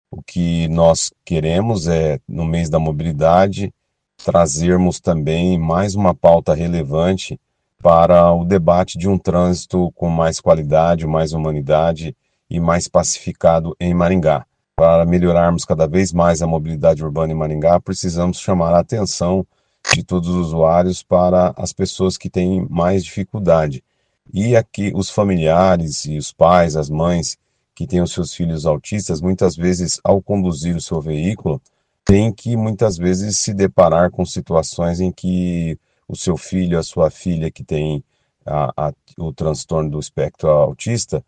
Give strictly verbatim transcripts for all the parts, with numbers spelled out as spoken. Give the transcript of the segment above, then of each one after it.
O que nós queremos é, no mês da mobilidade, trazermos também mais uma pauta relevante para o debate de um trânsito com mais qualidade, mais humanidade e mais pacificado em Maringá. Para melhorarmos cada vez mais a mobilidade urbana em Maringá, precisamos chamar a atenção de todos os usuários para as pessoas que têm mais dificuldade. E aqui os familiares e os pais, as mães que têm os seus filhos autistas, muitas vezes ao conduzir o seu veículo, tem que muitas vezes se deparar com situações em que o seu filho, a sua filha que tem a, a, o transtorno do espectro autista,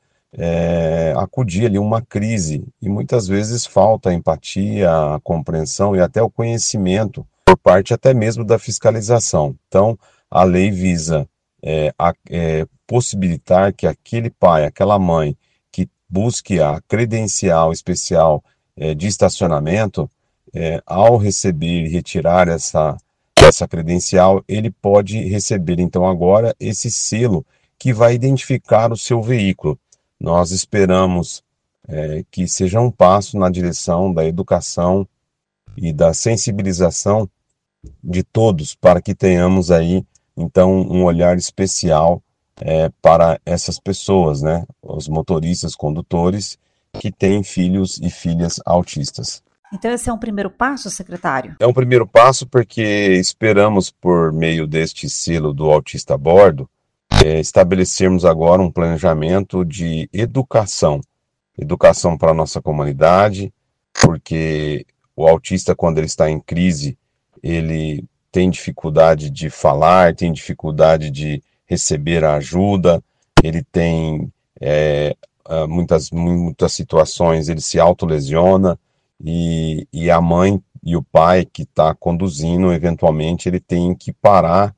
é, acudir ali uma crise e muitas vezes falta a empatia, a compreensão e até o conhecimento por parte até mesmo da fiscalização. Então, a lei visa é, a, é, possibilitar que aquele pai, aquela mãe que busque a credencial especial é, de estacionamento, é, ao receber e retirar essa, essa credencial, ele pode receber então agora esse selo que vai identificar o seu veículo. Nós esperamos é, que seja um passo na direção da educação e da sensibilização de todos para que tenhamos aí então um olhar especial é, para essas pessoas, né? Os motoristas, condutores que têm filhos e filhas autistas. Então esse é um primeiro passo, secretário? É um primeiro passo porque esperamos, por meio deste selo do Autista a Bordo, é, estabelecermos agora um planejamento de educação. Educação para a nossa comunidade, porque o autista, quando ele está em crise, ele tem dificuldade de falar, tem dificuldade de receber a ajuda, ele tem é, muitas, muitas situações, ele se autolesiona, e, e a mãe e o pai que está conduzindo, eventualmente, ele tem que parar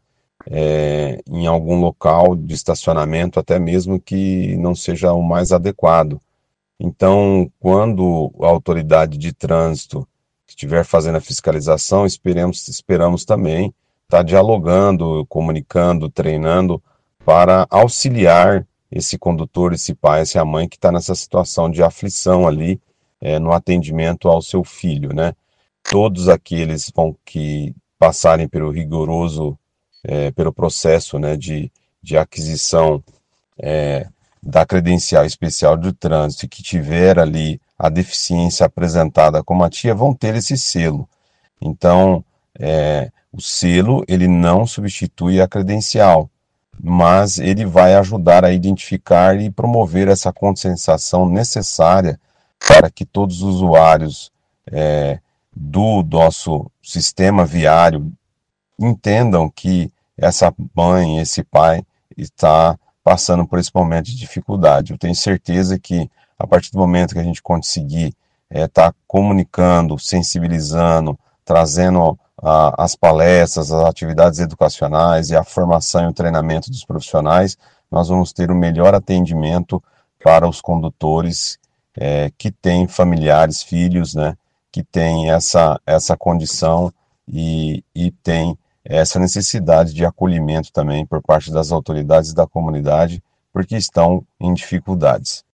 é, em algum local de estacionamento, até mesmo que não seja o mais adequado. Então, quando a autoridade de trânsito estiver fazendo a fiscalização, esperemos, esperamos também estar dialogando, comunicando, treinando para auxiliar esse condutor, esse pai, essa mãe que está nessa situação de aflição ali é, no atendimento ao seu filho, né? Todos aqueles vão que passarem pelo rigoroso, é, pelo processo, né, de, de aquisição é, da credencial especial de trânsito e que tiver ali a deficiência apresentada como a tia, vão ter esse selo. Então, é, o selo, ele não substitui a credencial, mas ele vai ajudar a identificar e promover essa conscientização necessária para que todos os usuários é, do nosso sistema viário entendam que essa mãe, esse pai está passando por esse momento de dificuldade. Eu tenho certeza que a partir do momento que a gente conseguir estar é, tá comunicando, sensibilizando, trazendo a, as palestras, as atividades educacionais e a formação e o treinamento dos profissionais, nós vamos ter o melhor atendimento para os condutores é, que têm familiares, filhos, né, que têm essa, essa condição e, e têm essa necessidade de acolhimento também por parte das autoridades da comunidade, porque estão em dificuldades.